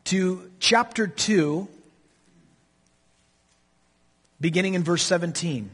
to chapter 2, beginning in verse 17.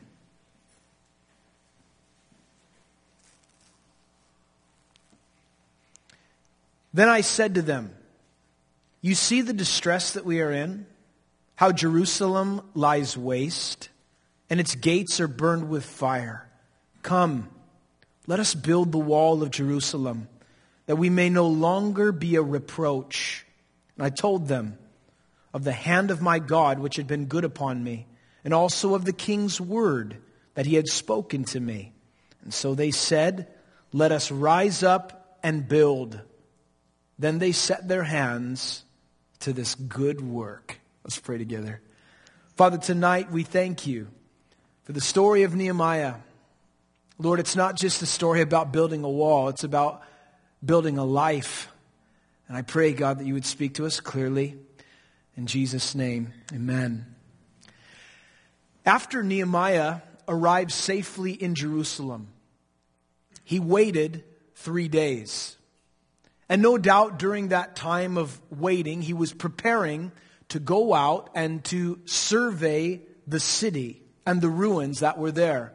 Then I said to them, "You see the distress that we are in, how Jerusalem lies waste, and its gates are burned with fire. Come, let us build the wall of Jerusalem, that we may no longer be a reproach." And I told them of the hand of my God which had been good upon me, and also of the king's word that he had spoken to me. And so they said, "Let us rise up and build." Then they set their hands to this good work. Let's pray together. Father, tonight we thank you for the story of Nehemiah. Lord, it's not just a story about building a wall. It's about building a life. And I pray, God, that you would speak to us clearly. In Jesus' name, amen. After Nehemiah arrived safely in Jerusalem, he waited 3 days. And no doubt during that time of waiting, he was preparing to go out and to survey the city and the ruins that were there.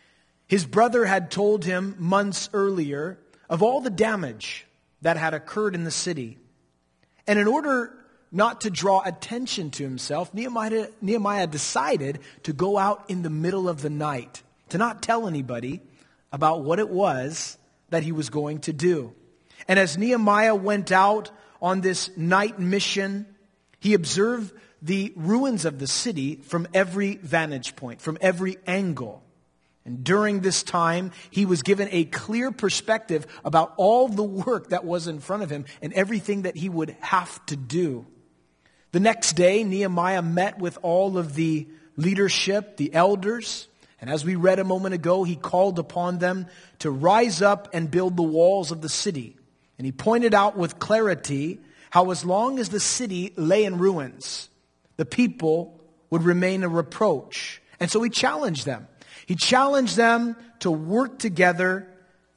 His brother had told him months earlier of all the damage that had occurred in the city. And in order not to draw attention to himself, Nehemiah decided to go out in the middle of the night, to not tell anybody about what it was that he was going to do. And as Nehemiah went out on this night mission, he observed the ruins of the city from every vantage point, from every angle. And during this time, he was given a clear perspective about all the work that was in front of him and everything that he would have to do. The next day, Nehemiah met with all of the leadership, the elders, and as we read a moment ago, he called upon them to rise up and build the walls of the city. And he pointed out with clarity how as long as the city lay in ruins, the people would remain a reproach. And so he challenged them. He challenged them to work together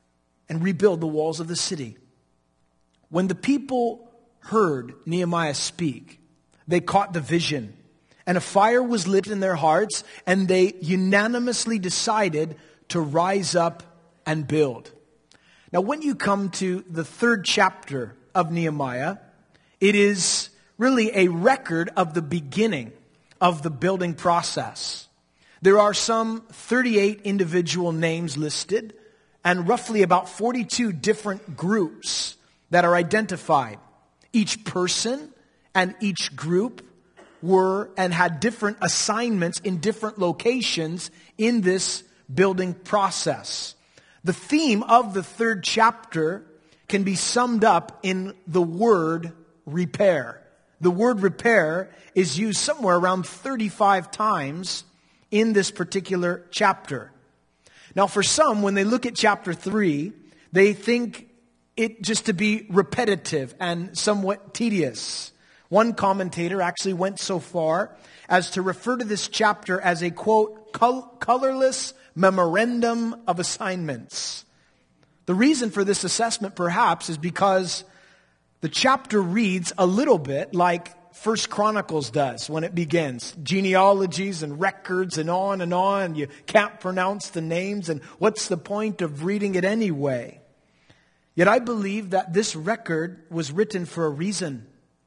and rebuild the walls of the city. When the people heard Nehemiah speak, they caught the vision. And a fire was lit in their hearts, and they unanimously decided to rise up and build. Now, when you come to the 3rd chapter of Nehemiah, it is really a record of the beginning of the building process. There are some 38 individual names listed and roughly about 42 different groups that are identified. Each person and each group were and had different assignments in different locations in this building process. The theme of the 3rd chapter can be summed up in the word repair. The word repair is used somewhere around 35 times in this particular chapter. Now, for some, when they look at chapter 3, they think it just to be repetitive and somewhat tedious. One commentator actually went so far as to refer to this chapter as a, quote, colorless memorandum of assignments. The reason for this assessment, perhaps, is because the chapter reads a little bit like 1 Chronicles does when it begins. Genealogies and records and on and on. You can't pronounce the names, and what's the point of reading it anyway? Yet I believe that this record was written for a reason,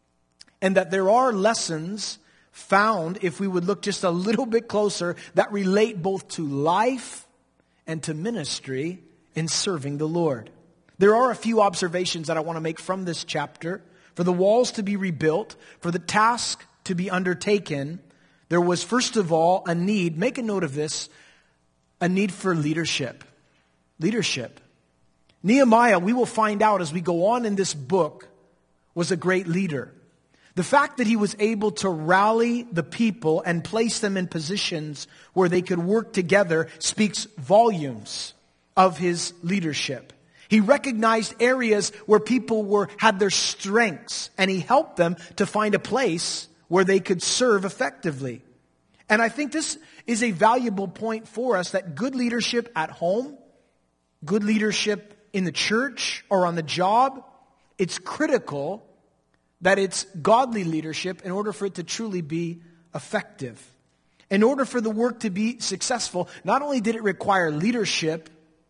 and that there are lessons found, if we would look just a little bit closer, that relate both to life and to ministry in serving the Lord. There are a few observations that I want to make from this chapter. For the walls to be rebuilt, for the task to be undertaken, there was first of all a need, make a note of this, a need for leadership. Leadership. Nehemiah, we will find out as we go on in this book, was a great leader. The fact that he was able to rally the people and place them in positions where they could work together speaks volumes of his leadership. He recognized areas where people had their strengths, and he helped them to find a place where they could serve effectively. And I think this is a valuable point for us, that good leadership at home, good leadership in the church or on the job, it's critical that it's godly leadership in order for it to truly be effective. In order for the work to be successful, not only did it require leadership,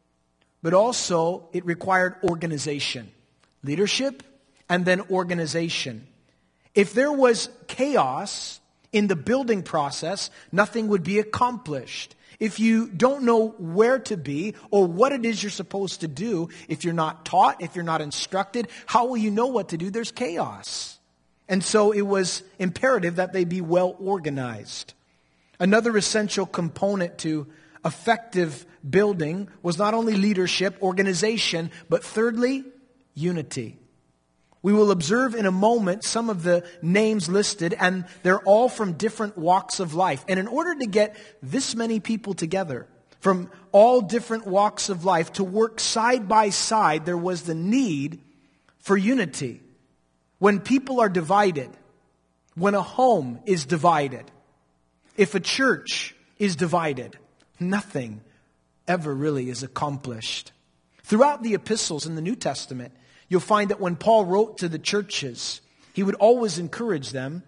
but also it required organization. Leadership and then organization. If there was chaos in the building process, nothing would be accomplished. If you don't know where to be or what it is you're supposed to do, if you're not taught, if you're not instructed, how will you know what to do? There's chaos. And so it was imperative that they be well organized. Another essential component to effective building was not only leadership, organization, but thirdly, unity. We will observe in a moment some of the names listed, and they're all from different walks of life. And in order to get this many people together from all different walks of life to work side by side, there was the need for unity. When people are divided, when a home is divided, if a church is divided, nothing ever really is accomplished. Throughout the epistles in the New Testament, you'll find that when Paul wrote to the churches, he would always encourage them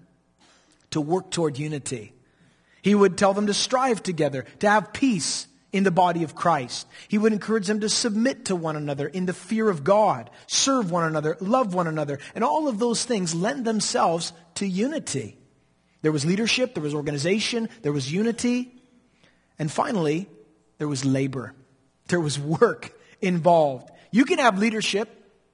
to work toward unity. He would tell them to strive together, to have peace in the body of Christ. He would encourage them to submit to one another in the fear of God, serve one another, love one another, and all of those things lend themselves to unity. There was leadership, there was organization, there was unity, and finally, there was labor. There was work involved. You can have leadership,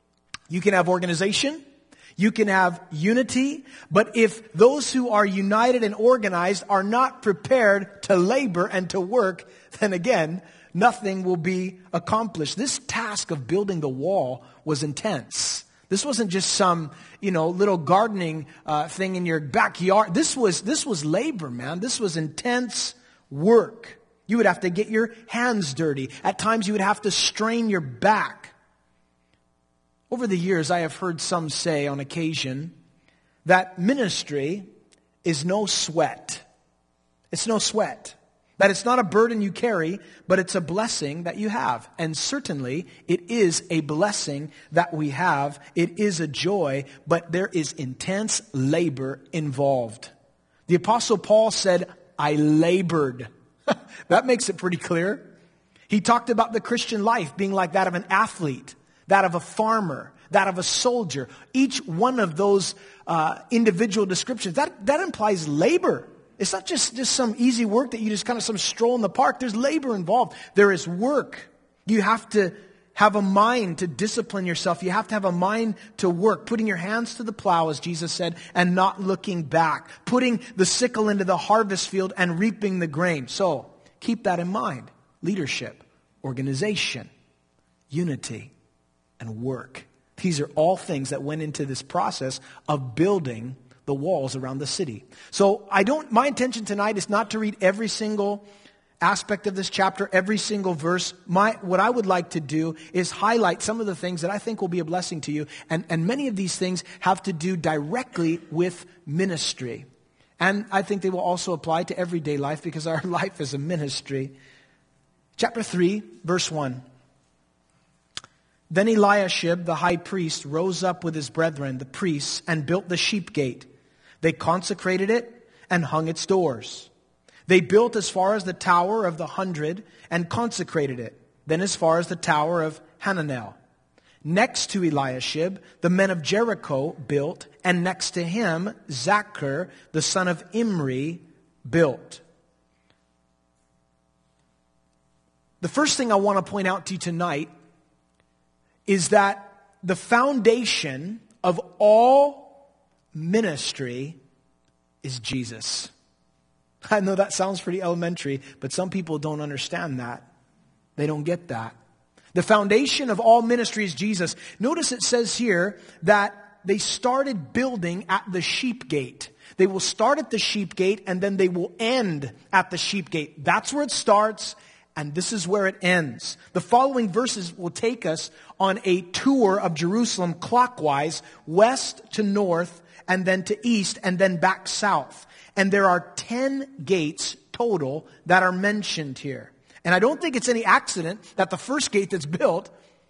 you can have organization, you can have unity, but if those who are united and organized are not prepared to labor and to work, then again, nothing will be accomplished. This task of building the wall was intense. This wasn't just some, little gardening thing in your backyard. This was labor, man. This was intense work. You would have to get your hands dirty. At times you would have to strain your back. Over the years, I have heard some say on occasion that ministry is no sweat. It's no sweat. That it's not a burden you carry, but it's a blessing that you have. And certainly, it is a blessing that we have. It is a joy, but there is intense labor involved. The Apostle Paul said, I labored. That makes it pretty clear. He talked about the Christian life being like that of an athlete, that of a farmer, that of a soldier. Each one of those individual descriptions, that implies labor. It's not just some easy work that you just kind of some stroll in the park. There's labor involved. There is work. You have to have a mind to discipline yourself. You have to have a mind to work, putting your hands to the plow, as Jesus said, and not looking back, putting the sickle into the harvest field and reaping the grain. So keep that in mind. Leadership, organization, unity, and work. These are all things that went into this process of building the walls around the city. So my intention tonight is not to read every single aspect of this chapter, every single verse. What I would like to do is highlight some of the things that I think will be a blessing to you. And many of these things have to do directly with ministry. And I think they will also apply to everyday life because our life is a ministry. Chapter 3, verse 1. Then Eliashib, the high priest, rose up with his brethren, the priests, and built the sheep gate. They consecrated it and hung its doors. They built as far as the tower of the 100 and consecrated it. Then as far as the tower of Hananel. Next to Eliashib, the men of Jericho built, and next to him, Zachar, the son of Imri, built. The first thing I want to point out to you tonight is that the foundation of all ministry is Jesus. I know that sounds pretty elementary, but some people don't understand that. They don't get that. The foundation of all ministry is Jesus. Notice it says here that they started building at the sheep gate. They will start at the sheep gate and then they will end at the sheep gate. That's where it starts and this is where it ends. The following verses will take us on a tour of Jerusalem clockwise, west to north, and then to east, and then back south. And there are 10 gates total that are mentioned here. And I don't think it's any accident that the first gate that's built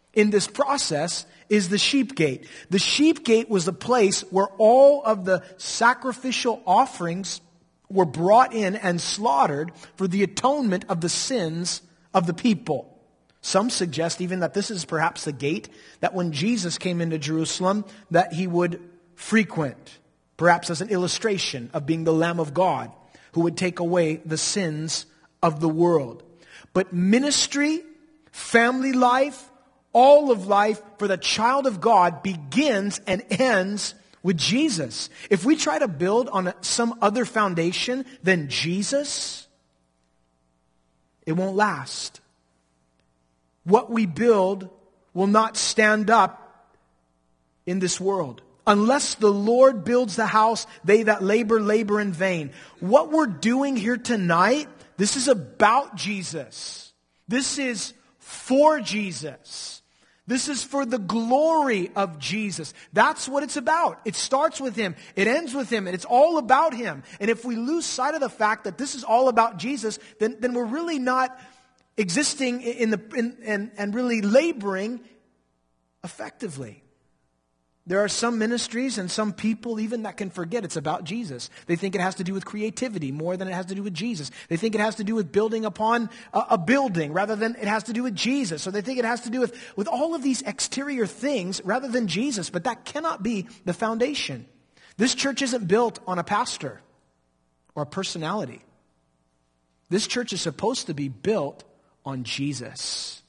in this process is the sheep gate. The sheep gate was the place where all of the sacrificial offerings were brought in and slaughtered for the atonement of the sins of the people. Some suggest even that this is perhaps the gate that when Jesus came into Jerusalem that he would frequent, perhaps as an illustration of being the Lamb of God who would take away the sins of the world. But ministry, family life, all of life for the child of God begins and ends with Jesus. If we try to build on some other foundation than Jesus, it won't last. What we build will not stand up in this world. Unless the Lord builds the house, they that labor, labor in vain. What we're doing here tonight, this is about Jesus. This is for Jesus. This is for the glory of Jesus. That's what it's about. It starts with Him. It ends with Him. And it's all about Him. And if we lose sight of the fact that this is all about Jesus, then we're really not existing and really laboring effectively. There are some ministries and some people even that can forget it's about Jesus. They think it has to do with creativity more than it has to do with Jesus. They think it has to do with building upon a building rather than it has to do with Jesus. So they think it has to do with all of these exterior things rather than Jesus. But that cannot be the foundation. This church isn't built on a pastor or a personality. This church is supposed to be built on Jesus.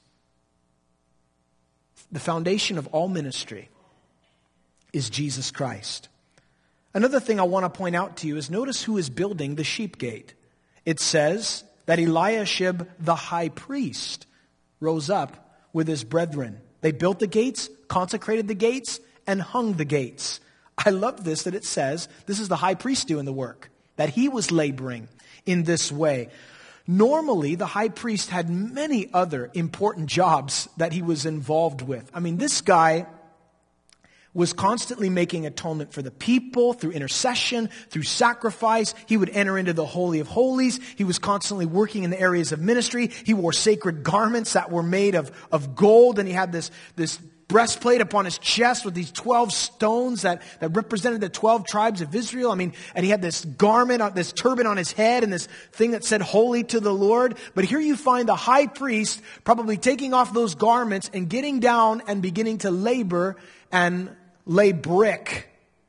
The foundation of all ministry is Jesus Christ. Another thing I want to point out to you is notice who is building the sheep gate. It says that Eliashib the high priest rose up with his brethren. They built the gates, consecrated the gates, and hung the gates. I love this that it says this is the high priest doing the work, that he was laboring in this way. Normally, the high priest had many other important jobs that he was involved with. I mean, this guy was constantly making atonement for the people through intercession, through sacrifice. He would enter into the Holy of Holies. He was constantly working in the areas of ministry. He wore sacred garments that were made of gold, and he had this breastplate upon his chest with these 12 stones that represented the 12 tribes of Israel. I mean, and he had this garment, this turban on his head and this thing that said holy to the Lord. But here you find the high priest probably taking off those garments and getting down and beginning to labor and lay brick.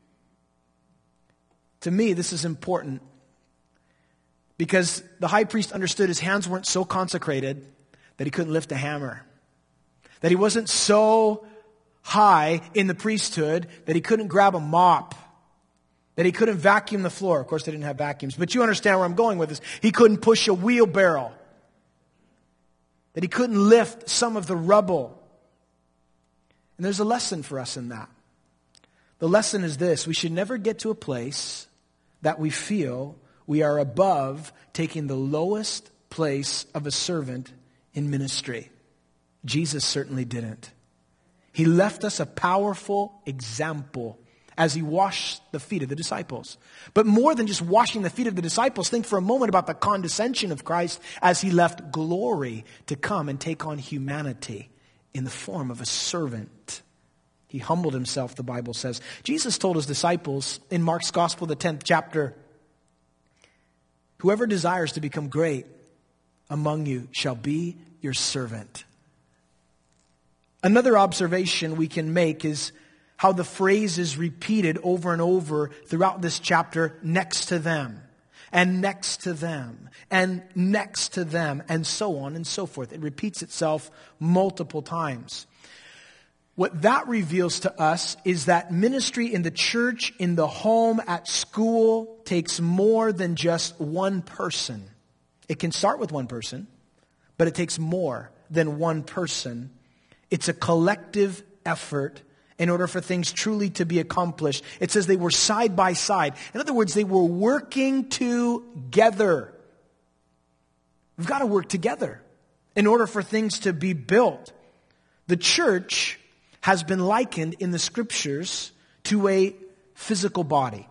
To me, this is important because the high priest understood his hands weren't so consecrated that he couldn't lift a hammer. That he wasn't so high in the priesthood that he couldn't grab a mop. That he couldn't vacuum the floor. Of course, they didn't have vacuums, but you understand where I'm going with this. He couldn't push a wheelbarrow. That he couldn't lift some of the rubble. And there's a lesson for us in that. The lesson is this: we should never get to a place that we feel we are above taking the lowest place of a servant in ministry. Jesus certainly didn't. He left us a powerful example as he washed the feet of the disciples. But more than just washing the feet of the disciples, think for a moment about the condescension of Christ as he left glory to come and take on humanity in the form of a servant. He humbled himself, the Bible says. Jesus told his disciples in Mark's Gospel, the 10th chapter, "Whoever desires to become great among you shall be your servant." Another observation we can make is how the phrase is repeated over and over throughout this chapter, next to them, and next to them, and next to them, and so on and so forth. It repeats itself multiple times. What that reveals to us is that ministry in the church, in the home, at school, takes more than just one person. It can start with one person, but it takes more than one person. It's a collective effort in order for things truly to be accomplished. It says they were side by side. In other words, they were working together. We've got to work together in order for things to be built. The church has been likened in the scriptures to a physical body.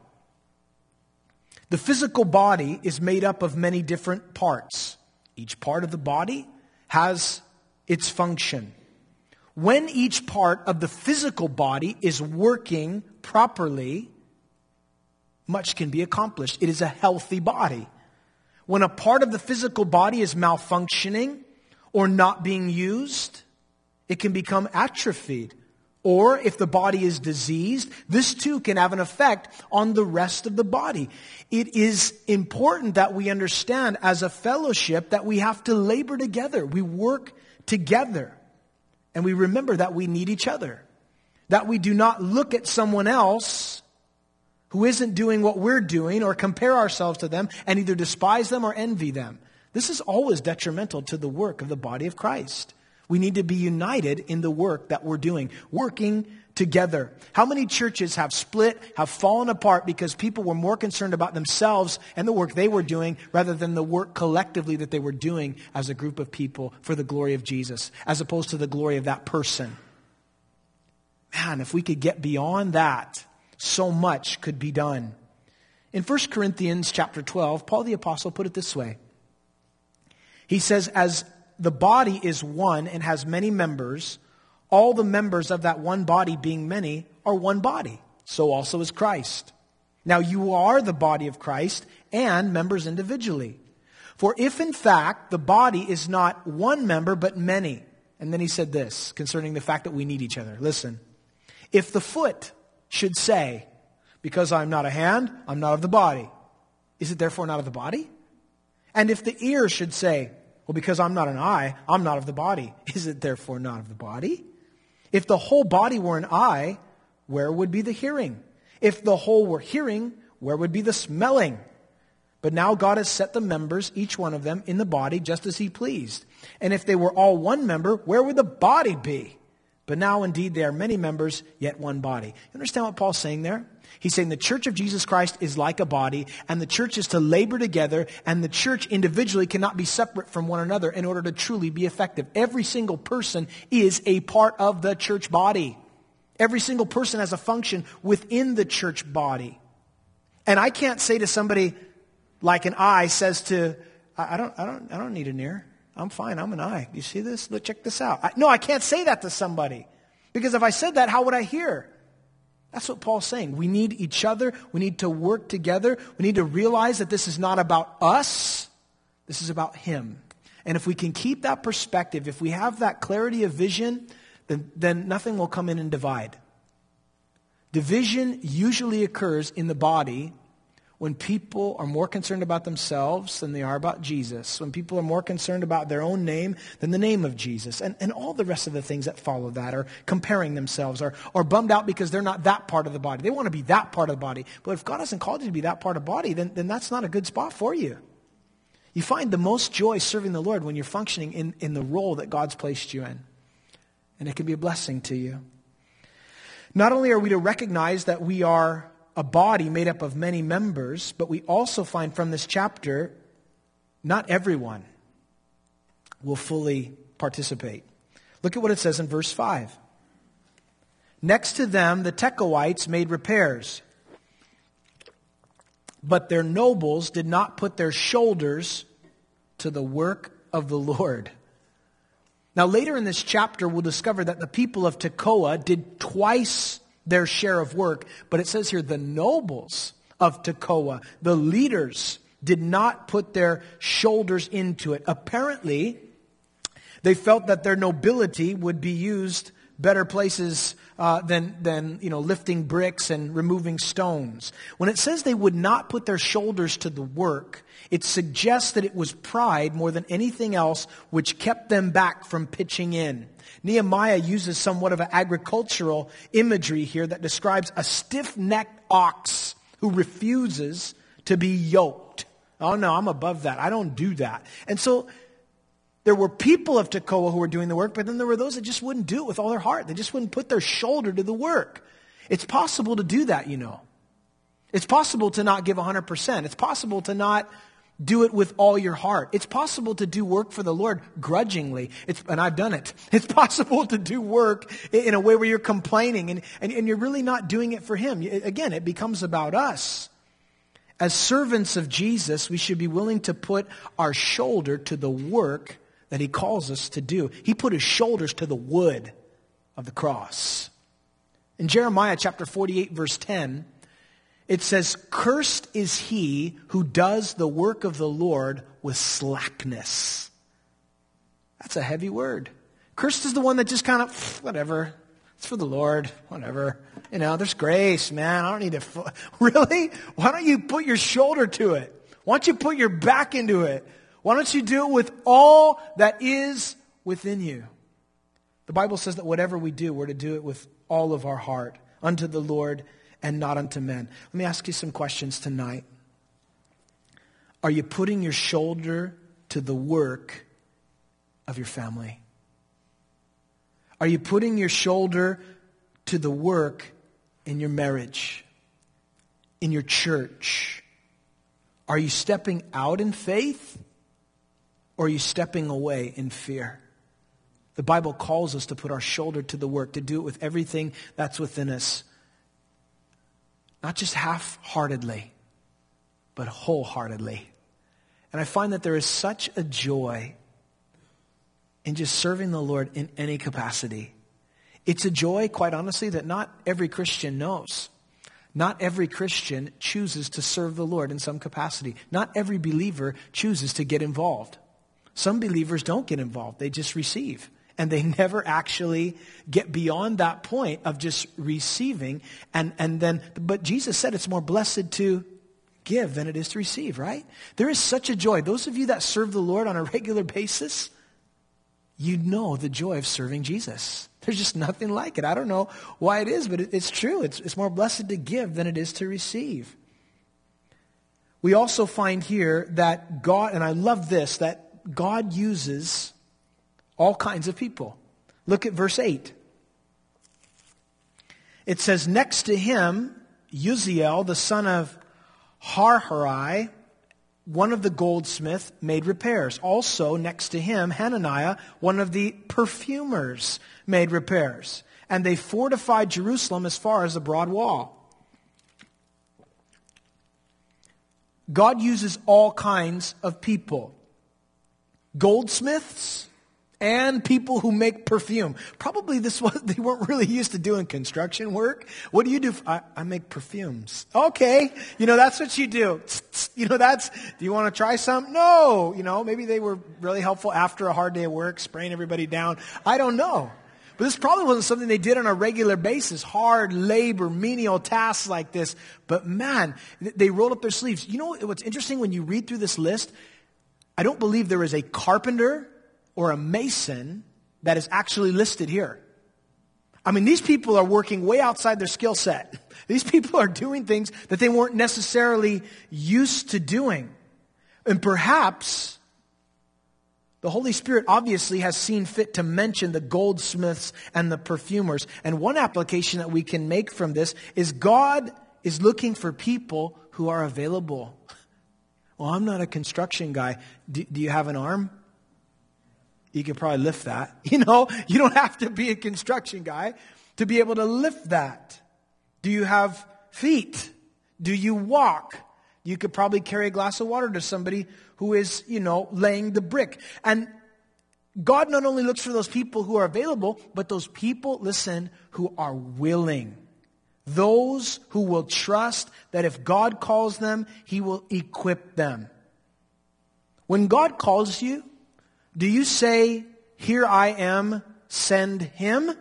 The physical body is made up of many different parts. Each part of the body has its function. when each part of the physical body is working properly, much can be accomplished. It is a healthy body. When a part of the physical body is malfunctioning or not being used, it can become atrophied. Or if the body is diseased, this too can have an effect on the rest of the body. It is important that we understand as a fellowship that we have to labor together. We work together. And we remember that we need each other. That we do not look at someone else who isn't doing what we're doing or compare ourselves to them and either despise them or envy them. This is always detrimental to the work of the body of Christ. We need to be united in the work that we're doing, working together. How many churches have split, have fallen apart because people were more concerned about themselves and the work they were doing rather than the work collectively that they were doing as a group of people for the glory of Jesus, as opposed to the glory of that person? Man, if we could get beyond that, so much could be done. In 1 Corinthians chapter 12, Paul the Apostle put it this way. He says, as the body is one and has many members, all the members of that one body being many are one body. So also is Christ. Now you are the body of Christ and members individually. For if in fact the body is not one member but many. And then he said this concerning the fact that we need each other. Listen, if the foot should say, because I'm not a hand, I'm not of the body, is it therefore not of the body? And if the ear should say, well, because I'm not an eye, I'm not of the body, is it therefore not of the body? If the whole body were an eye, where would be the hearing? If the whole were hearing, where would be the smelling? But now God has set the members, each one of them, in the body just as he pleased. And if they were all one member, where would the body be? But now indeed they are many members, yet one body. You understand what Paul's saying there? He's saying the church of Jesus Christ is like a body, and the church is to labor together, and the church individually cannot be separate from one another in order to truly be effective. Every single person is a part of the church body. Every single person has a function within the church body. And I can't say to somebody like an eye says to, I don't need an ear. I'm fine. I'm an eye. You see this? Look, check this out. No, I can't say that to somebody. Because if I said that, how would I hear? That's what Paul's saying. We need each other. We need to work together. We need to realize that this is not about us. This is about him. And if we can keep that perspective, if we have that clarity of vision, then nothing will come in and divide. Division usually occurs in the body when people are more concerned about themselves than they are about Jesus, when people are more concerned about their own name than the name of Jesus, and all the rest of the things that follow that, are comparing themselves, or bummed out because they're not that part of the body. They want to be that part of the body. But if God hasn't called you to be that part of the body, then that's not a good spot for you. You find the most joy serving the Lord when you're functioning in the role that God's placed you in. And it can be a blessing to you. Not only are we to recognize that we are a body made up of many members, but we also find from this chapter, not everyone will fully participate. Look at what it says in verse 5. Next to them, the Tekoites made repairs, but their nobles did not put their shoulders to the work of the Lord. Now later in this chapter, we'll discover that the people of Tekoa did twice their share of work, but it says here the nobles of Tekoa, the leaders, did not put their shoulders into it. Apparently, they felt that their nobility would be used better places than lifting bricks and removing stones. When it says they would not put their shoulders to the work, it suggests that it was pride more than anything else which kept them back from pitching in. Nehemiah uses somewhat of an agricultural imagery here that describes a stiff-necked ox who refuses to be yoked. Oh no, I'm above that. I don't do that. And so there were people of Tekoa who were doing the work, but then there were those that just wouldn't do it with all their heart. They just wouldn't put their shoulder to the work. It's possible to do that, you know. It's possible to not give 100%. It's possible to not do it with all your heart. It's possible to do work for the Lord grudgingly. And I've done it. It's possible to do work in a way where you're complaining and you're really not doing it for Him. Again, it becomes about us. As servants of Jesus, we should be willing to put our shoulder to the work that He calls us to do. He put His shoulders to the wood. of the cross. In Jeremiah chapter 48, verse 10, it says, "Cursed is he who does the work of the Lord with slackness." That's a heavy word. Cursed is the one that just kind of, whatever, it's for the Lord, whatever. There's grace, man. I don't need to, really? Why don't you put your shoulder to it? Why don't you put your back into it? Why don't you do it with all that is within you? The Bible says that whatever we do, we're to do it with all of our heart, unto the Lord and not unto men. Let me ask you some questions tonight. Are you putting your shoulder to the work of your family? Are you putting your shoulder to the work in your marriage, in your church? Are you stepping out in faith, or are you stepping away in fear? The Bible calls us to put our shoulder to the work, to do it with everything that's within us. Not just half-heartedly, but wholeheartedly. And I find that there is such a joy in just serving the Lord in any capacity. It's a joy, quite honestly, that not every Christian knows. Not every Christian chooses to serve the Lord in some capacity. Not every believer chooses to get involved. Some believers don't get involved. They just receive. And they never actually get beyond that point of just receiving. But Jesus said it's more blessed to give than it is to receive, right? There is such a joy. Those of you that serve the Lord on a regular basis, you know the joy of serving Jesus. There's just nothing like it. I don't know why it is, but it's true. It's more blessed to give than it is to receive. We also find here that God, and I love this, that God uses all kinds of people. Look at verse 8. It says, "Next to him, Uzziel, the son of Harharai, one of the goldsmiths, made repairs. Also, next to him, Hananiah, one of the perfumers, made repairs. And they fortified Jerusalem as far as the broad wall." God uses all kinds of people. Goldsmiths and people who make perfume. Probably they weren't really used to doing construction work. What do you do? I make perfumes. Okay. That's what you do. Do you want to try some? No. Maybe they were really helpful after a hard day of work, spraying everybody down. I don't know. But this probably wasn't something they did on a regular basis. Hard labor, menial tasks like this. But man, they rolled up their sleeves. You know what's interesting when you read through this list? I don't believe there is a carpenter or a mason that is actually listed here. I mean, these people are working way outside their skill set. These people are doing things that they weren't necessarily used to doing. And perhaps the Holy Spirit obviously has seen fit to mention the goldsmiths and the perfumers. And one application that we can make from this is God is looking for people who are available. Well, I'm not a construction guy. Do you have an arm? You could probably lift that. You don't have to be a construction guy to be able to lift that. Do you have feet? Do you walk? You could probably carry a glass of water to somebody who is, laying the brick. And God not only looks for those people who are available, but those people, listen, who are willing. Those who will trust that if God calls them, He will equip them. When God calls you, do you say, "Here I am, send him"?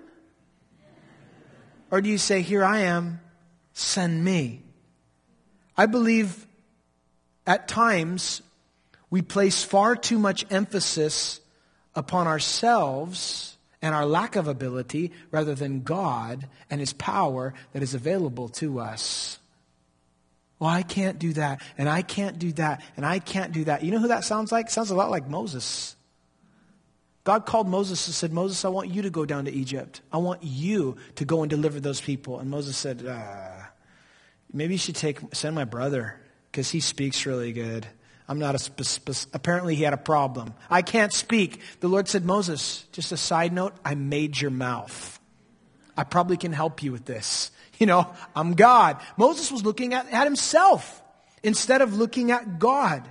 Or do you say, "Here I am, send me"? I believe at times we place far too much emphasis upon ourselves and our lack of ability rather than God and His power that is available to us. Well, I can't do that, and I can't do that, and I can't do that. You know who that sounds like? It sounds a lot like Moses. God called Moses and said, "Moses, I want you to go down to Egypt. I want you to go and deliver those people." And Moses said, "Maybe you should send my brother, because he speaks really good. I'm not apparently he had a problem. I can't speak." The Lord said, "Moses, just a side note, I made your mouth. I probably can help you with this. I'm God." Moses was looking at himself instead of looking at God.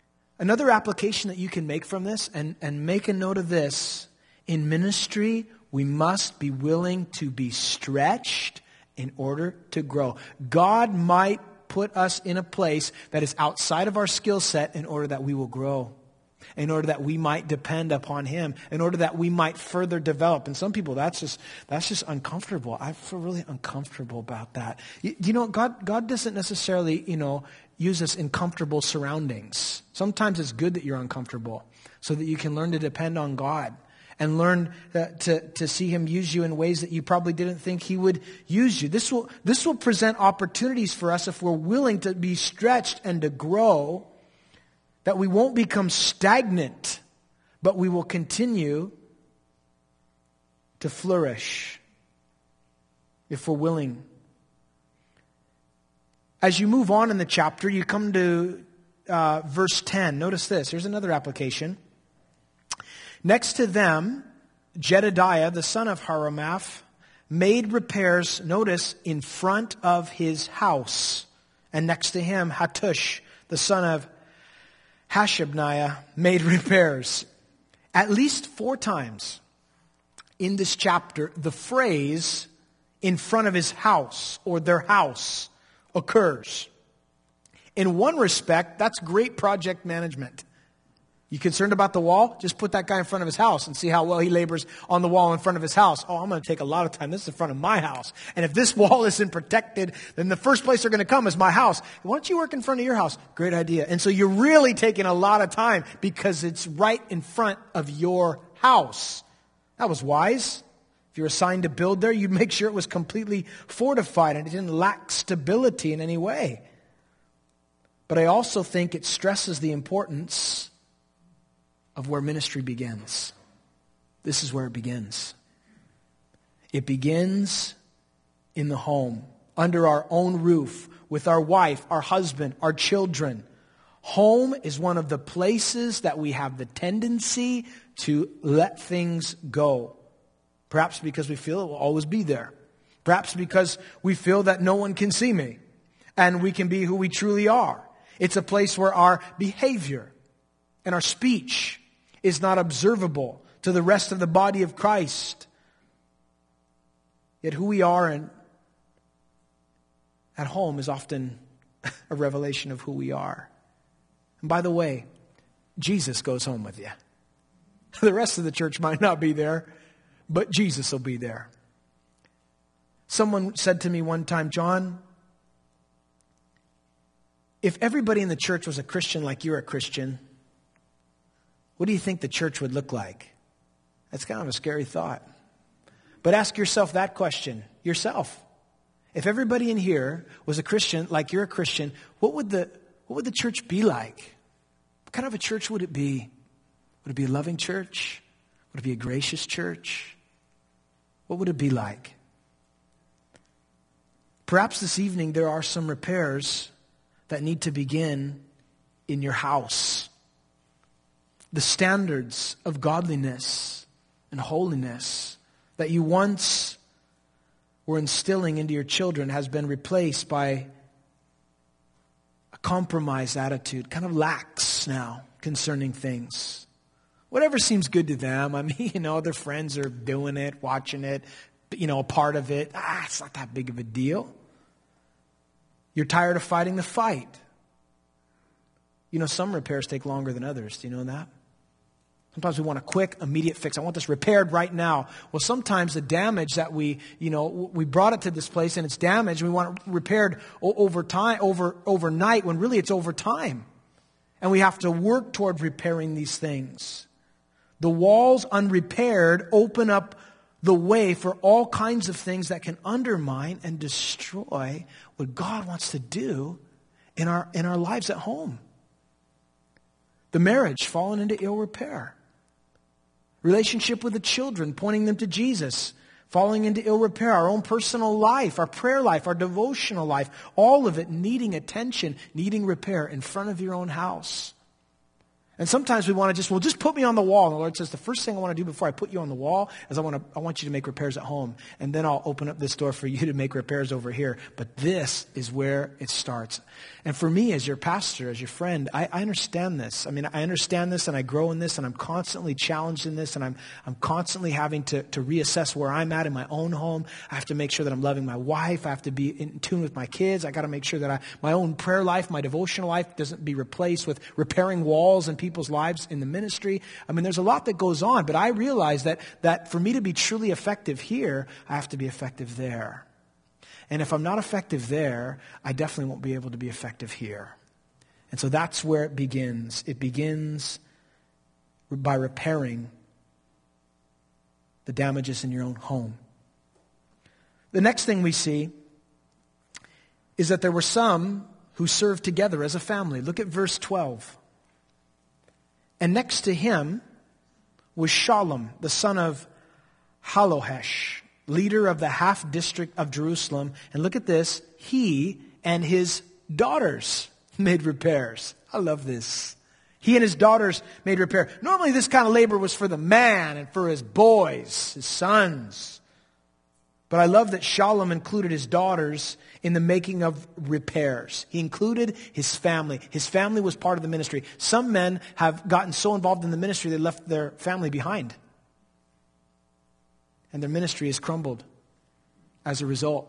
Another application that you can make from this, and make a note of this, in ministry, We must be willing to be stretched in order to grow. God might put us in a place that is outside of our skill set in order that we will grow, in order that we might depend upon Him, in order that we might further develop. And some people, that's just uncomfortable. I feel really uncomfortable about that. You know, God doesn't necessarily, use us in comfortable surroundings. Sometimes it's good that you're uncomfortable so that you can learn to depend on God and learn to see Him use you in ways that you probably didn't think He would use you. This will present opportunities for us if we're willing to be stretched and to grow, that we won't become stagnant, but we will continue to flourish if we're willing. As you move on in the chapter, you come to verse 10. Notice this. Here's another application. Next to them, Jedediah, the son of Haramath, made repairs, notice, in front of his house. And next to him, Hattush, the son of Hashabniah, made repairs. At least 4 times in this chapter, the phrase in front of his house or their house occurs. In one respect, that's great project management. You concerned about the wall? Just put that guy in front of his house and see how well he labors on the wall in front of his house. Oh, I'm going to take a lot of time. This is in front of my house. And if this wall isn't protected, then the first place they're going to come is my house. Why don't you work in front of your house? Great idea. And so you're really taking a lot of time because it's right in front of your house. That was wise. If you're assigned to build there, you'd make sure it was completely fortified and it didn't lack stability in any way. But I also think it stresses the importance of where ministry begins. This is where it begins. It begins in the home, under our own roof, with our wife, our husband, our children. Home is one of the places that we have the tendency to let things go. Perhaps because we feel it will always be there. Perhaps because we feel that no one can see me and we can be who we truly are. It's a place where our behavior and our speech is not observable to the rest of the body of Christ. Yet who we are at home is often a revelation of who we are. And by the way, Jesus goes home with you. The rest of the church might not be there, but Jesus will be there. Someone said to me one time, John, if everybody in the church was a Christian like you're a Christian, what do you think the church would look like? That's kind of a scary thought. But ask yourself that question, yourself. If everybody in here was a Christian like you're a Christian, what would the church be like? What kind of a church would it be? Would it be a loving church? Would it be a gracious church? What would it be like? Perhaps this evening there are some repairs that need to begin in your house. The standards of godliness and holiness that you once were instilling into your children has been replaced by a compromised attitude, kind of lax now concerning things. Whatever seems good to them. I mean, their friends are doing it, watching it, a part of it. It's not that big of a deal. You're tired of fighting the fight. Some repairs take longer than others. Do you know that? Sometimes we want a quick, immediate fix. I want this repaired right now. Well, sometimes the damage that we brought it to this place and it's damaged, and we want it repaired over time, overnight, when really it's over time. And we have to work toward repairing these things. The walls unrepaired open up the way for all kinds of things that can undermine and destroy what God wants to do in our lives at home. The marriage fallen into ill repair. Relationship with the children, pointing them to Jesus, falling into ill repair. Our own personal life, our prayer life, our devotional life, all of it needing attention, needing repair in front of your own house. And sometimes we want to just put me on the wall. And the Lord says, the first thing I want to do before I put you on the wall is I want you to make repairs at home. And then I'll open up this door for you to make repairs over here. But this is where it starts. And for me, as your pastor, as your friend, I understand this. I mean, I understand this and I grow in this and I'm constantly challenged in this and I'm constantly having to reassess where I'm at in my own home. I have to make sure that I'm loving my wife. I have to be in tune with my kids. I got to make sure that my own prayer life, my devotional life doesn't be replaced with repairing walls and people's lives in the ministry. I mean, there's a lot that goes on, but I realize that for me to be truly effective here, I have to be effective there. And if I'm not effective there, I definitely won't be able to be effective here. And so that's where it begins. It begins by repairing the damages in your own home. The next thing we see is that there were some who served together as a family. Look at verse 12. And next to him was Shallum, the son of Halohesh, leader of the half district of Jerusalem. And look at this. He and his daughters made repairs. I love this. He and his daughters made repair. Normally this kind of labor was for the man and for his boys, his sons. But I love that Shallum included his daughters in the making of repairs. He included his family. His family was part of the ministry. Some men have gotten so involved in the ministry they left their family behind. And their ministry has crumbled as a result.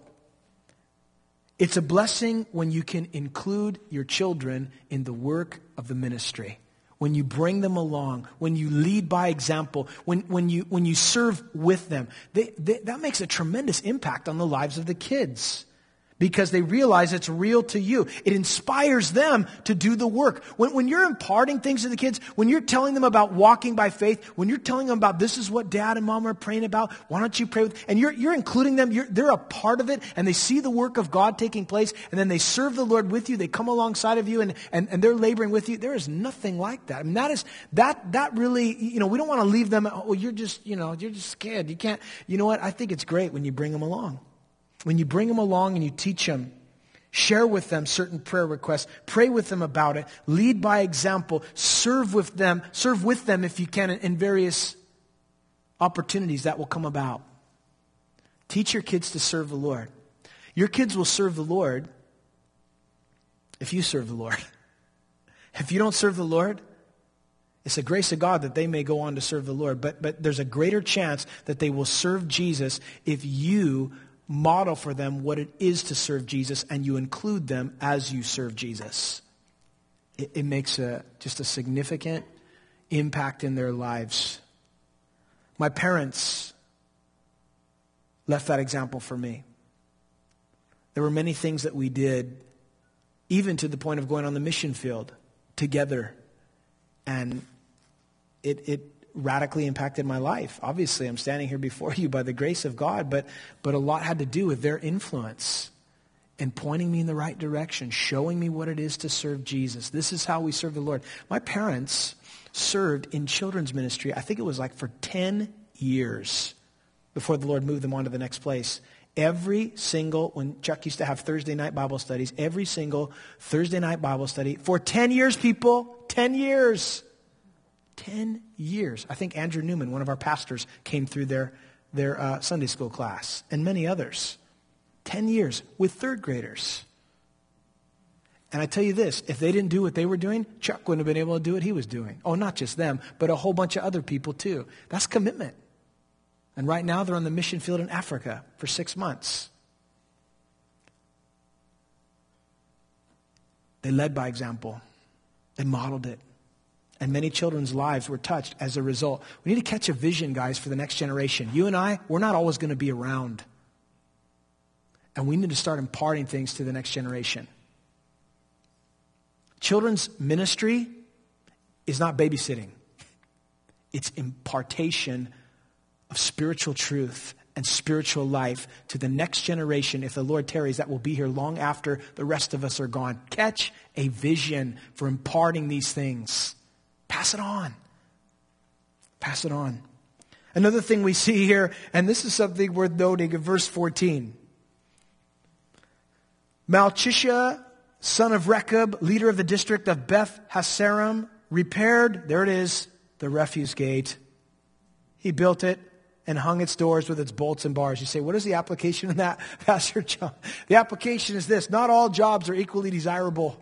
It's a blessing when you can include your children in the work of the ministry. When you bring them along, when you lead by example, when you serve with them, that makes a tremendous impact on the lives of the kids. Because they realize it's real to you. It inspires them to do the work. When you're imparting things to the kids, when you're telling them about walking by faith, when you're telling them about this is what dad and mom are praying about, why don't you pray with, and you're including them, they're a part of it, and they see the work of God taking place, and then they serve the Lord with you, they come alongside of you, and they're laboring with you. There is nothing like that. I mean, that really, we don't want to leave them, you're just scared. You can't, you know what? I think it's great when you bring them along. When you bring them along and you teach them, share with them certain prayer requests, pray with them about it, lead by example, serve with them if you can in various opportunities that will come about. Teach your kids to serve the Lord. Your kids will serve the Lord if you serve the Lord. If you don't serve the Lord, it's a grace of God that they may go on to serve the Lord. But there's a greater chance that they will serve Jesus if you model for them what it is to serve Jesus and you include them as you serve Jesus. It makes just a significant impact in their lives. My parents left that example for me. There were many things that we did, even to the point of going on the mission field together. And it radically impacted my life. Obviously, I'm standing here before you by the grace of God, but a lot had to do with their influence and pointing me in the right direction, showing me what it is to serve Jesus. This is how we serve the Lord. My parents served in children's ministry, I think it was like for 10 years before the Lord moved them on to the next place. When Chuck used to have Thursday night Bible studies, every single Thursday night Bible study, for 10 years, people, 10 years. 10 years. I think Andrew Newman, one of our pastors, came through their Sunday school class, and many others. 10 years with third graders. And I tell you this, if they didn't do what they were doing, Chuck wouldn't have been able to do what he was doing. Oh, not just them, but a whole bunch of other people too. That's commitment. And right now they're on the mission field in Africa for 6 months. They led by example. They modeled it. And many children's lives were touched as a result. We need to catch a vision, guys, for the next generation. You and I, we're not always going to be around. And we need to start imparting things to the next generation. Children's ministry is not babysitting. It's impartation of spiritual truth and spiritual life to the next generation. If the Lord tarries, that will be here long after the rest of us are gone. Catch a vision for imparting these things. Pass it on. Pass it on. Another thing we see here, and this is something worth noting in verse 14. Malchishua, son of Rechab, leader of the district of Beth Hasarim, repaired, there it is, the refuse gate. He built it and hung its doors with its bolts and bars. You say, what is the application of that, Pastor John? The application is this: not all jobs are equally desirable.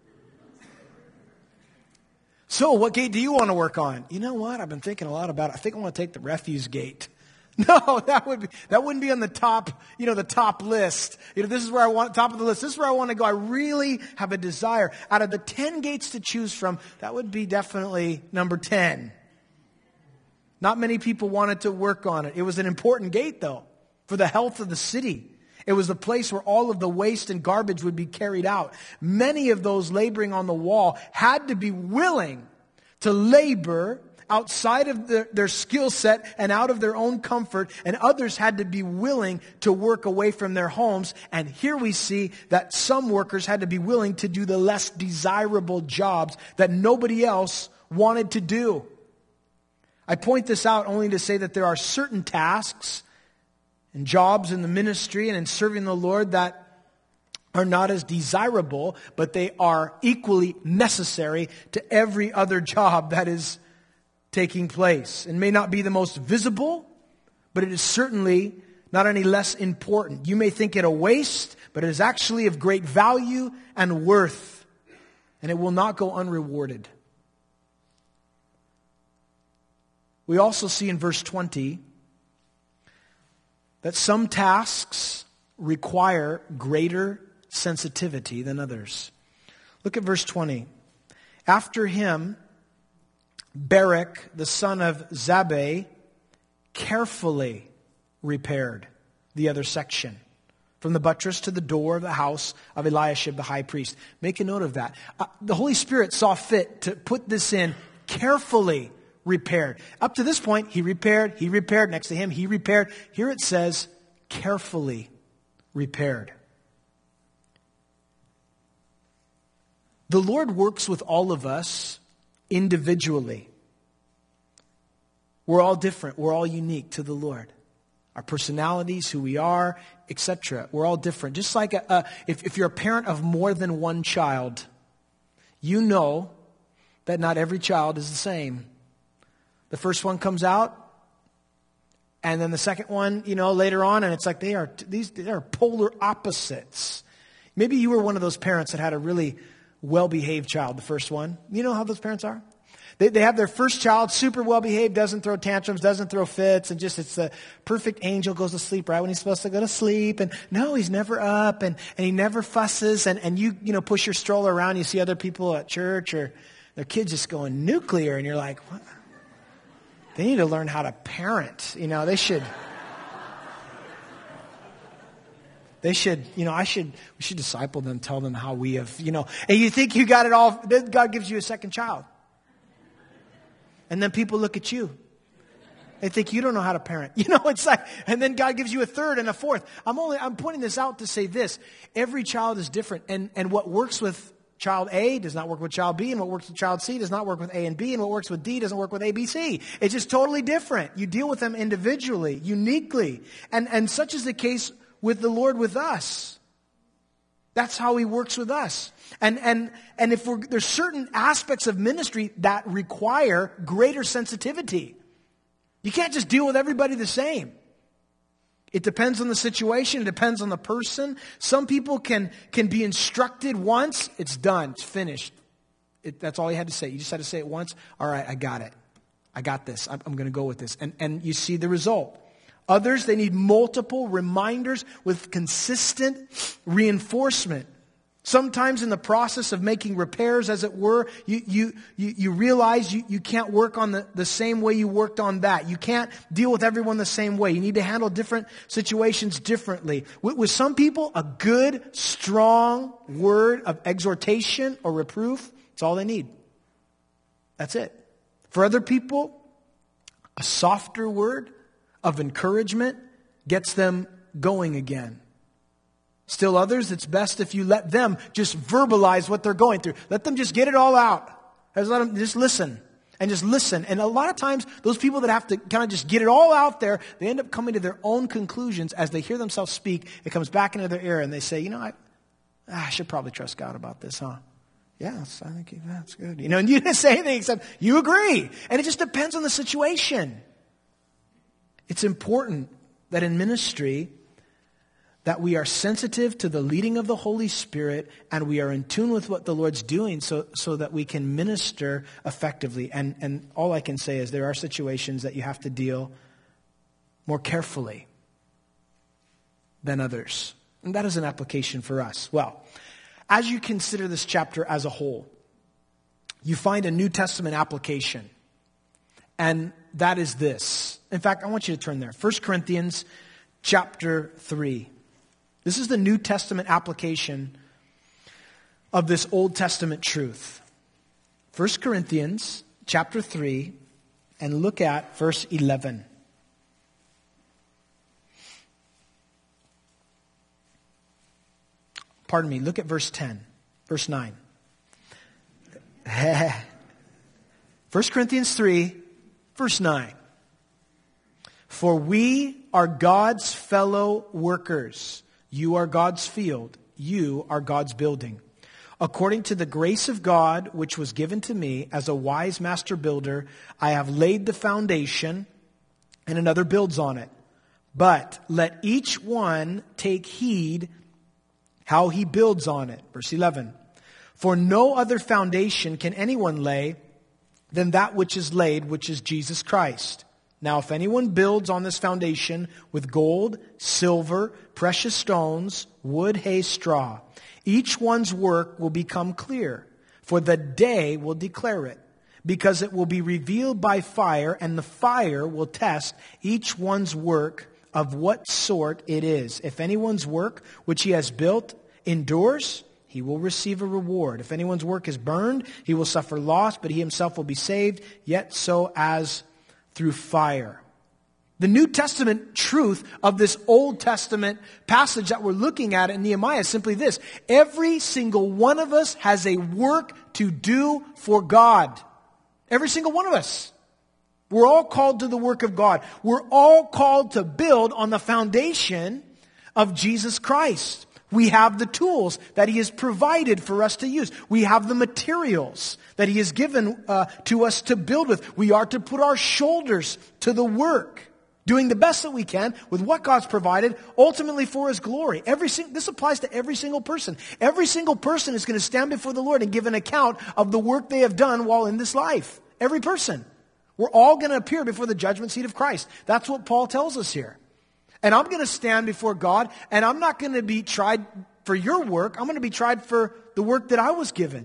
So what gate do you want to work on? You know what? I've been thinking a lot about it. I think I want to take the refuse gate. No, that wouldn't be on the top, the top list. This is where I want, top of the list. This is where I want to go. I really have a desire. Out of the 10 gates to choose from, that would be definitely number 10. Not many people wanted to work on it. It was an important gate, though, for the health of the city. It was the place where all of the waste and garbage would be carried out. Many of those laboring on the wall had to be willing to labor outside of their skill set and out of their own comfort, and others had to be willing to work away from their homes. And here we see that some workers had to be willing to do the less desirable jobs that nobody else wanted to do. I point this out only to say that there are certain tasks and jobs in the ministry and in serving the Lord that are not as desirable, but they are equally necessary to every other job that is taking place. It may not be the most visible, but it is certainly not any less important. You may think it a waste, but it is actually of great value and worth, and it will not go unrewarded. We also see in verse 20 that some tasks require greater sensitivity than others. Look at verse 20. After him, Barak, the son of Zabbai, carefully repaired the other section, from the buttress to the door of the house of Eliashib the high priest. Make a note of that. The Holy Spirit saw fit to put this in, carefully repaired. Up to this point, he repaired. Next to him, he repaired. Here it says, carefully repaired. The Lord works with all of us individually. We're all different. We're all unique to the Lord. Our personalities, who we are, etc. We're all different. Just like if you're a parent of more than one child, you know that not every child is the same. The first one comes out, and then the second one, later on, and it's like they are polar opposites. Maybe you were one of those parents that had a really well-behaved child, the first one. You know how those parents are? They have their first child, super well-behaved, doesn't throw tantrums, doesn't throw fits, and it's the perfect angel, goes to sleep right when he's supposed to go to sleep. And no, he's never up, and he never fusses. And you push your stroller around, you see other people at church, or their kids just going nuclear, and you're like, what? They need to learn how to parent. They should. We should disciple them, tell them how we have, and you think you got it all, then God gives you a second child. And then people look at you. They think you don't know how to parent. It's like, and then God gives you a third and a fourth. I'm pointing this out to say this. Every child is different. And what works with child A does not work with child B, and what works with child C does not work with A and B, and what works with D doesn't work with A, B, C. It's just totally different. You deal with them individually, uniquely. And such is the case with the Lord with us. That's how He works with us. And if there's certain aspects of ministry that require greater sensitivity. You can't just deal with everybody the same. It depends on the situation. It depends on the person. Some people can be instructed once. It's done. It's finished. That's all you had to say. You just had to say it once. All right, I got it. I got this. I'm going to go with this. And you see the result. Others, they need multiple reminders with consistent reinforcement. Sometimes in the process of making repairs, as it were, you realize you can't work on the same way you worked on that. You can't deal with everyone the same way. You need to handle different situations differently. With some people, a good, strong word of exhortation or reproof, it's all they need. That's it. For other people, a softer word of encouragement gets them going again. Still others, it's best if you let them just verbalize what they're going through. Let them just get it all out. Let them just listen. And just listen. And a lot of times, those people that have to kind of just get it all out there, they end up coming to their own conclusions as they hear themselves speak. It comes back into their ear and they say, I should probably trust God about this, huh? Yes, I think that's good. And you didn't say anything except you agree. And it just depends on the situation. It's important that in ministry that we are sensitive to the leading of the Holy Spirit and we are in tune with what the Lord's doing so that we can minister effectively. And all I can say is there are situations that you have to deal more carefully than others. And that is an application for us. Well, as you consider this chapter as a whole, you find a New Testament application. And that is this. In fact, I want you to turn there. 1 Corinthians chapter 3. This is the New Testament application of this Old Testament truth. 1 Corinthians chapter 3, and look at verse 11. Pardon me, look at verse 10, verse 9. 1 Corinthians 3, verse 9. For we are God's fellow workers. You are God's field. You are God's building. According to the grace of God, which was given to me as a wise master builder, I have laid the foundation and another builds on it. But let each one take heed how he builds on it. Verse 11. For no other foundation can anyone lay than that which is laid, which is Jesus Christ. Now, if anyone builds on this foundation with gold, silver, precious stones, wood, hay, straw, each one's work will become clear, for the day will declare it, because it will be revealed by fire, and the fire will test each one's work of what sort it is. If anyone's work which he has built endures, he will receive a reward. If anyone's work is burned, he will suffer loss, but he himself will be saved, yet so as through fire. The New Testament truth of this Old Testament passage that we're looking at in Nehemiah is simply this. Every single one of us has a work to do for God. Every single one of us. We're all called to the work of God. We're all called to build on the foundation of Jesus Christ. We have the tools that He has provided for us to use. We have the materials that He has given to us to build with. We are to put our shoulders to the work, doing the best that we can with what God's provided, ultimately for His glory. This applies to every single person. Every single person is going to stand before the Lord and give an account of the work they have done while in this life. Every person. We're all going to appear before the judgment seat of Christ. That's what Paul tells us here. And I'm going to stand before God, and I'm not going to be tried for your work. I'm going to be tried for the work that I was given.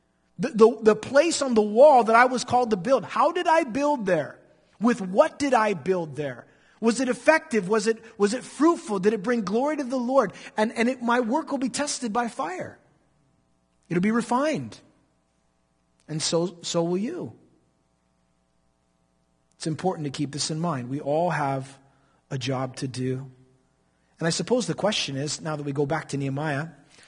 The place on the wall that I was called to build. How did I build there? With what did I build there? Was it effective? Was it fruitful? Did it bring glory to the Lord? And my work will be tested by fire. It'll be refined. And so will you. It's important to keep this in mind. We all have a job to do. And I suppose the question is, now that we go back to Nehemiah,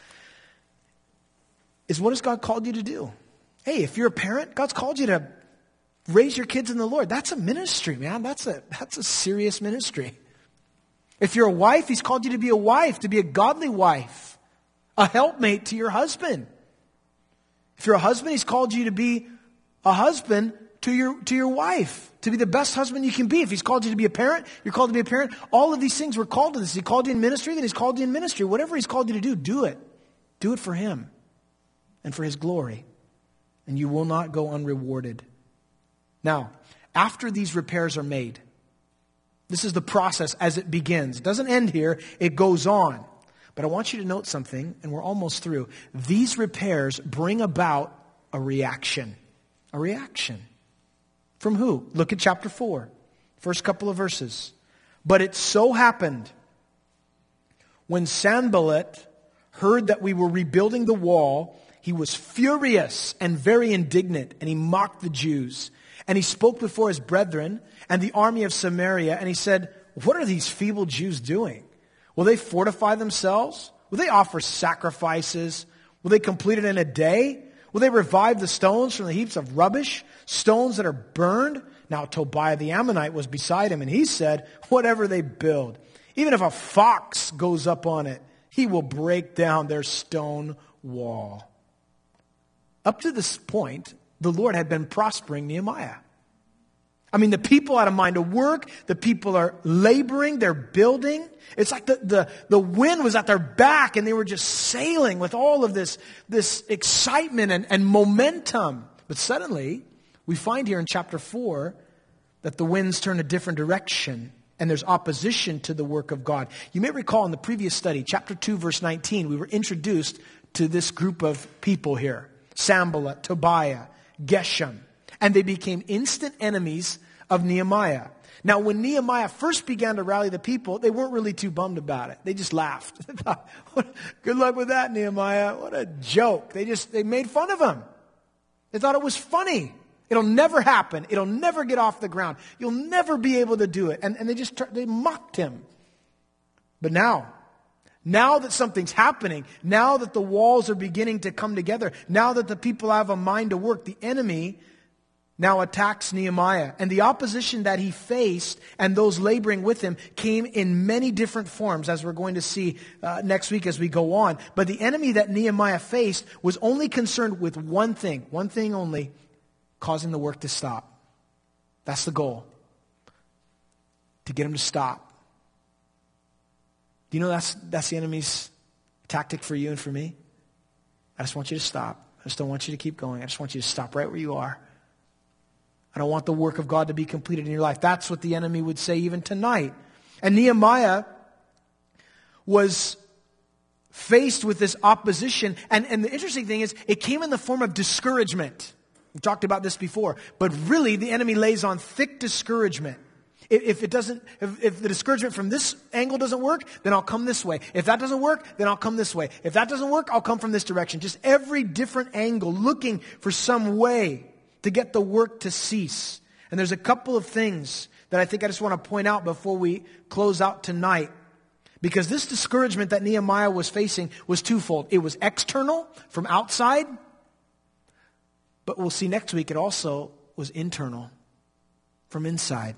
is what has God called you to do? Hey, if you're a parent, God's called you to raise your kids in the Lord. That's a ministry, man. That's a serious ministry. If you're a wife, He's called you to be a wife, to be a godly wife, a helpmate to your husband. If you're a husband, He's called you to be a husband to your wife, to be the best husband you can be. If He's called you to be a parent, you're called to be a parent. All of these things we're called to this. He called you in ministry, then He's called you in ministry. Whatever He's called you to do it. Do it for Him and for His glory. And you will not go unrewarded. Now, after these repairs are made, this is the process as it begins. It doesn't end here, it goes on. But I want you to note something, and we're almost through. These repairs bring about a reaction. A reaction. From who? Look at chapter 4. First couple of verses. But it so happened, when Sanballat heard that we were rebuilding the wall, he was furious and very indignant, and he mocked the Jews. And he spoke before his brethren and the army of Samaria, and he said, what are these feeble Jews doing? Will they fortify themselves? Will they offer sacrifices? Will they complete it in a day? Will they revive the stones from the heaps of rubbish, stones that are burned? Now Tobiah the Ammonite was beside him, and he said, whatever they build, even if a fox goes up on it, he will break down their stone wall. up to this point, the Lord had been prospering Nehemiah. I mean, the people had a mind to work. The people are laboring. They're building. It's like the wind was at their back and they were just sailing with all of this excitement and momentum. But suddenly, we find here in chapter 4 that the winds turn a different direction and there's opposition to the work of God. You may recall in the previous study, chapter 2, verse 19, we were introduced to this group of people here. Sanballat, Tobiah, Geshem. And they became instant enemies of Nehemiah. Now, when Nehemiah first began to rally the people, they weren't really too bummed about it. They just laughed. They thought, good luck with that, Nehemiah. What a joke. They made fun of him. They thought it was funny. It'll never happen. It'll never get off the ground. You'll never be able to do it. And they mocked him. But now that something's happening, now that the walls are beginning to come together, now that the people have a mind to work, the enemy now attacks Nehemiah. And the opposition that he faced and those laboring with him came in many different forms, as we're going to see next week as we go on. But the enemy that Nehemiah faced was only concerned with one thing only, causing the work to stop. That's the goal. To get him to stop. Do you know that's the enemy's tactic for you and for me? I just want you to stop. I just don't want you to keep going. I just want you to stop right where you are. I don't want the work of God to be completed in your life. That's what the enemy would say even tonight. And Nehemiah was faced with this opposition. And the interesting thing is, it came in the form of discouragement. We talked about this before. But really, the enemy lays on thick discouragement. If the discouragement from this angle doesn't work, then I'll come this way. If that doesn't work, then I'll come this way. If that doesn't work, I'll come from this direction. Just every different angle, looking for some way to get the work to cease. And there's a couple of things that I think I just want to point out before we close out tonight. Because this discouragement that Nehemiah was facing was twofold. It was external, from outside. But we'll see next week it also was internal, from inside.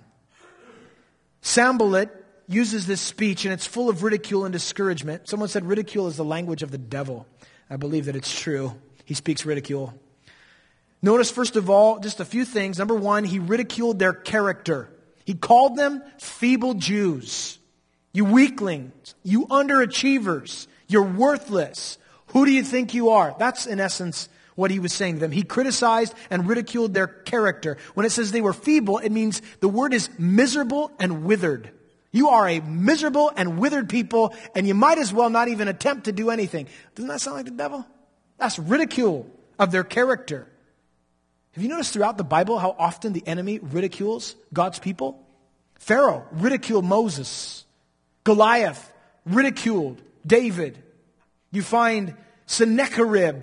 Sanballat uses this speech, and it's full of ridicule and discouragement. Someone said ridicule is the language of the devil. I believe that it's true. He speaks ridicule. Notice, first of all, just a few things. Number one, he ridiculed their character. He called them feeble Jews. You weaklings. You underachievers. You're worthless. Who do you think you are? That's, in essence, what he was saying to them. He criticized and ridiculed their character. When it says they were feeble, it means the word is miserable and withered. You are a miserable and withered people, and you might as well not even attempt to do anything. Doesn't that sound like the devil? That's ridicule of their character. Have you noticed throughout the Bible how often the enemy ridicules God's people? Pharaoh ridiculed Moses. Goliath ridiculed David. You find Sennacherib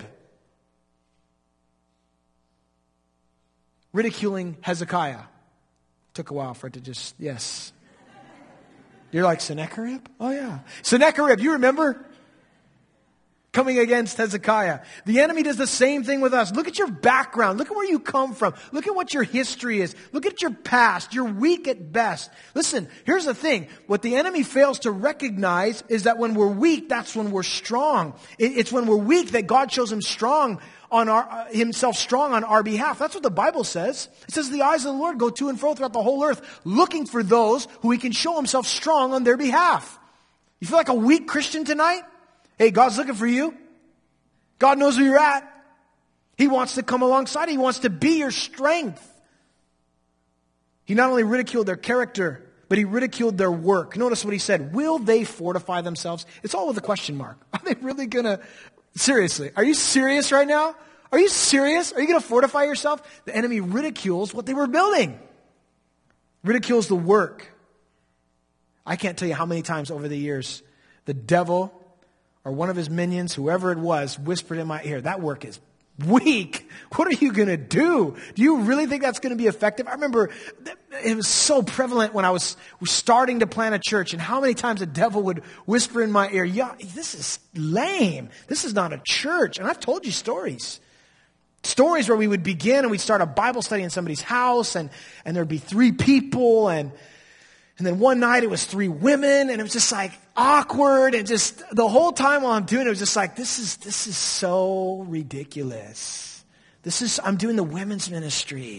ridiculing Hezekiah. Took a while for it to just, yes. You're like, Sennacherib? Oh yeah. Sennacherib, you remember? Coming against Hezekiah. The enemy does the same thing with us. Look at your background. Look at where you come from. Look at what your history is. Look at your past. You're weak at best. Listen, here's the thing. What the enemy fails to recognize is that when we're weak, that's when we're strong. It's when we're weak that God shows himself strong on our behalf. That's what the Bible says. It says the eyes of the Lord go to and fro throughout the whole earth, looking for those who he can show himself strong on their behalf. You feel like a weak Christian tonight? Hey, God's looking for you. God knows where you're at. He wants to come alongside. He wants to be your strength. He not only ridiculed their character, but he ridiculed their work. Notice what he said. Will they fortify themselves? It's all with a question mark. Are they really going to... Seriously, are you serious right now? Are you serious? Are you going to fortify yourself? The enemy ridicules what they were building. Ridicules the work. I can't tell you how many times over the years the devil or one of his minions, whoever it was, whispered in my ear, that work is weak. What are you going to do? Do you really think that's going to be effective? I remember it was so prevalent when I was starting to plant a church, and how many times the devil would whisper in my ear, yeah, this is lame. This is not a church. And I've told you stories. Stories where we would begin and we'd start a Bible study in somebody's house, and there'd be 3 people, and then one night it was 3 women, and it was just like awkward, and just the whole time while I'm doing it, it was just like, this is so ridiculous. I'm doing the women's ministry.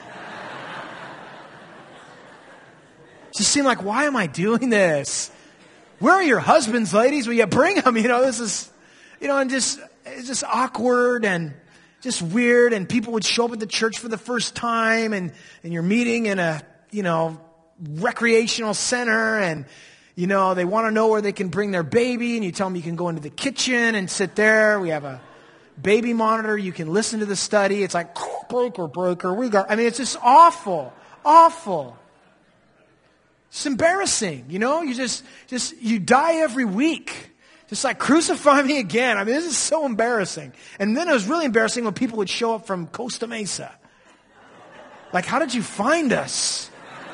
Just seemed like, why am I doing this? Where are your husbands, ladies? Will you bring them? This is, and it's just awkward and just weird. And people would show up at the church for the first time, and you're meeting in a, recreational center, and, they want to know where they can bring their baby, and you tell them you can go into the kitchen and sit there. We have a baby monitor. You can listen to the study. It's like, breaker. It's just awful. It's embarrassing, you you die every week. Just like, crucify me again. This is so embarrassing. And then it was really embarrassing when people would show up from Costa Mesa. Like, how did you find us?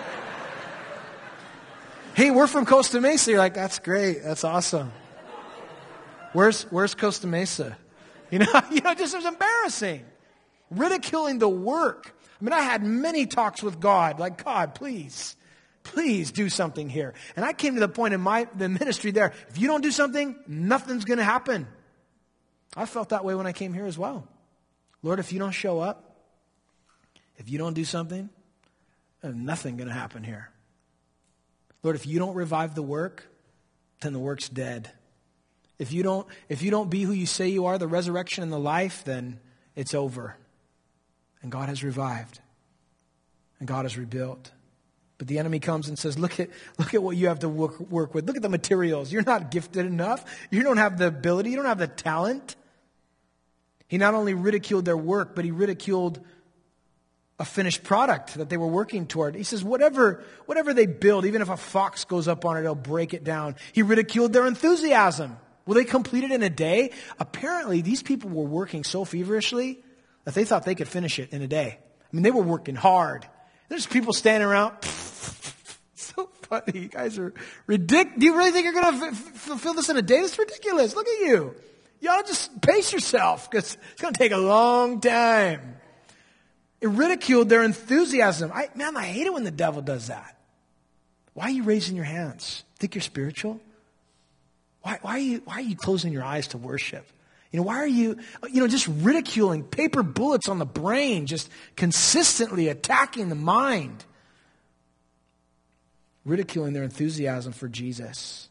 Hey, we're from Costa Mesa. You're like, that's great. That's awesome. Where's Costa Mesa? Just it was embarrassing. Ridiculing the work. I had many talks with God. Like, God, please do something here. And I came to the point in the ministry there, if you don't do something, nothing's going to happen. I felt that way when I came here as well. Lord, if you don't show up, if you don't do something, there's nothing going to happen here. Lord, if you don't revive the work, then the work's dead. If you don't be who you say you are, the resurrection and the life, then it's over. And God has revived. And God has rebuilt. But the enemy comes and says, look at what you have to work with. Look at the materials. You're not gifted enough. You don't have the ability. You don't have the talent. He not only ridiculed their work, but he ridiculed a finished product that they were working toward. He says, whatever they build, even if a fox goes up on it, it'll break it down. He ridiculed their enthusiasm. Will they complete it in a day? Apparently, these people were working so feverishly that they thought they could finish it in a day. They were working hard. There's people standing around. So funny. You guys are ridiculous. Do you really think you're going to fulfill this in a day? That's ridiculous. Look at you. You ought to just pace yourself because it's going to take a long time. It ridiculed their enthusiasm. I hate it when the devil does that. Why are you raising your hands? Think you're spiritual? Why are you closing your eyes to worship? Why are you, just ridiculing, paper bullets on the brain, just consistently attacking the mind? Ridiculing their enthusiasm for Jesus.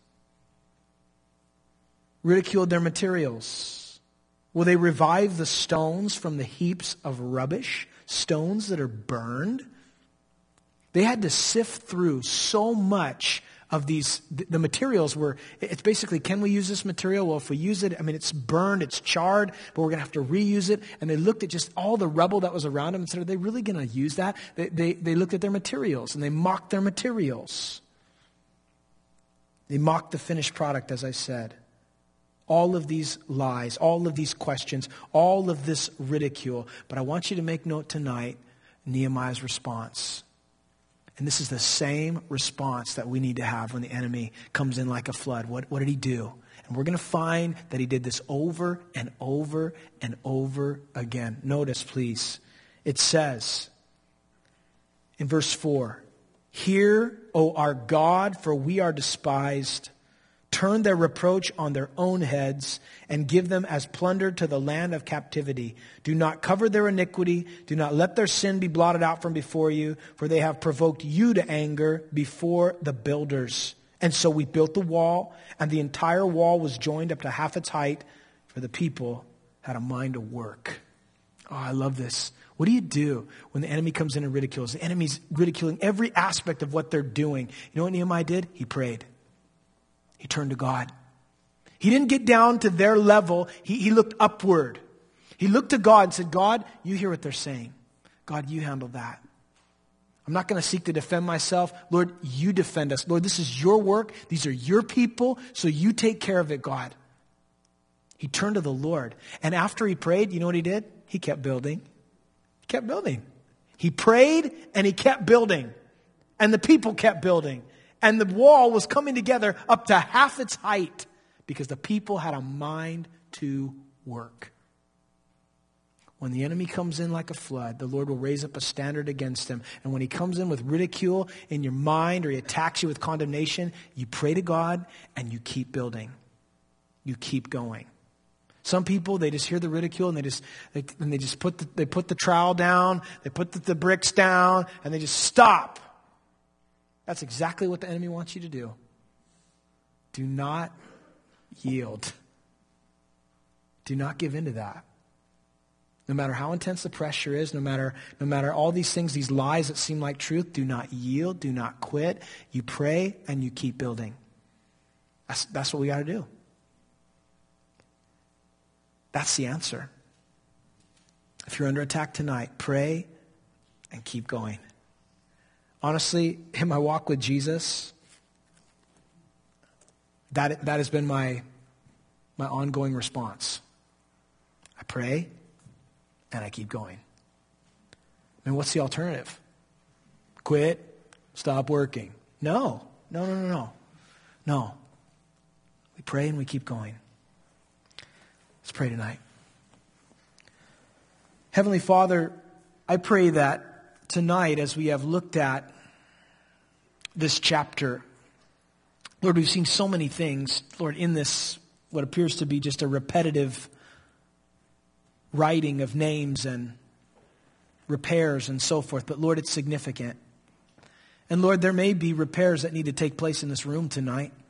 Ridiculed their materials. Will they revive the stones from the heaps of rubbish? Stones that are burned? They had to sift through so much of these, the materials it's basically, can we use this material? Well, if we use it, it's burned, it's charred, but we're going to have to reuse it. And they looked at just all the rubble that was around them and said, are they really going to use that? They looked at their materials and they mocked their materials. They mocked the finished product, as I said. All of these lies, all of these questions, all of this ridicule. But I want you to make note tonight, Nehemiah's response. And this is the same response that we need to have when the enemy comes in like a flood. What did he do? And we're going to find that he did this over and over and over again. Notice, please. It says in verse 4, "Hear, O our God, for we are despised. Turn their reproach on their own heads and give them as plunder to the land of captivity. Do not cover their iniquity. Do not let their sin be blotted out from before you, for they have provoked you to anger before the builders." And so we built the wall, and the entire wall was joined up to half its height, for the people had a mind to work. Oh, I love this. What do you do when the enemy comes in and ridicules? The enemy's ridiculing every aspect of what they're doing. You know what Nehemiah did? He prayed. He turned to God. He didn't get down to their level. He looked upward. He looked to God and said, God, you hear what they're saying. God, you handle that. I'm not going to seek to defend myself. Lord, you defend us. Lord, this is your work. These are your people. So you take care of it, God. He turned to the Lord. And after he prayed, you know what he did? He kept building. He kept building. He prayed and he kept building. And the people kept building. And the wall was coming together up to half its height because the people had a mind to work. When the enemy comes in like a flood, the Lord will raise up a standard against him. And when he comes in with ridicule in your mind or he attacks you with condemnation, you pray to God and you keep building. You keep going. Some people, they just hear the ridicule and they just put the trowel down, they put the bricks down, and they just stop. That's exactly what the enemy wants you to do. Do not yield. Do not give in to that. No matter how intense the pressure is, no matter all these things, these lies that seem like truth, do not yield, do not quit. You pray and you keep building. That's what we got to do. That's the answer. If you're under attack tonight, pray and keep going. Honestly, in my walk with Jesus, that has been my ongoing response. I pray and I keep going. I mean, what's the alternative? Quit? Stop working? No. No. We pray and we keep going. Let's pray tonight. Heavenly Father, I pray that tonight as we have looked at this chapter, Lord, we've seen so many things, Lord, in this, what appears to be just a repetitive writing of names and repairs and so forth. But Lord, it's significant. And Lord, there may be repairs that need to take place in this room tonight.